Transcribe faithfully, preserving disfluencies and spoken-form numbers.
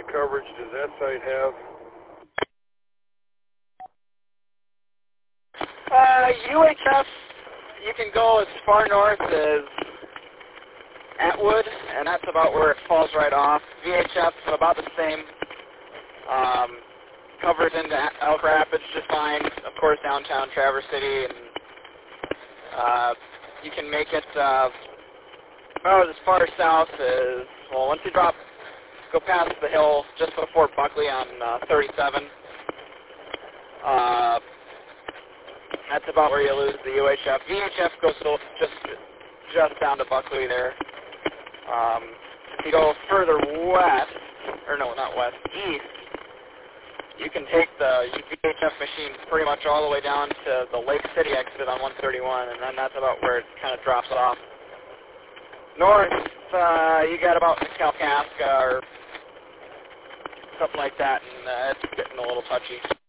of coverage does that site have? Uh, U H F, you can go as far north as Atwood, and that's about where it falls right off. V H F, about the same. Um, covers into Elk Rapids just fine. Of course, downtown Traverse City, and uh, you can make it uh, about as far south as, well, once you drop, go past the hill just before Buckley on uh, thirty-seven. Uh, that's about where you lose the U H F. V H F goes still just just down to Buckley there. Um, if you go further west, or no, not west, east, you can take the V H F machine pretty much all the way down to the Lake City exit on one thirty-one, and then that's about where it kind of drops off. North, uh, you got about Kalkaska or something like that, and uh, it's getting a little touchy.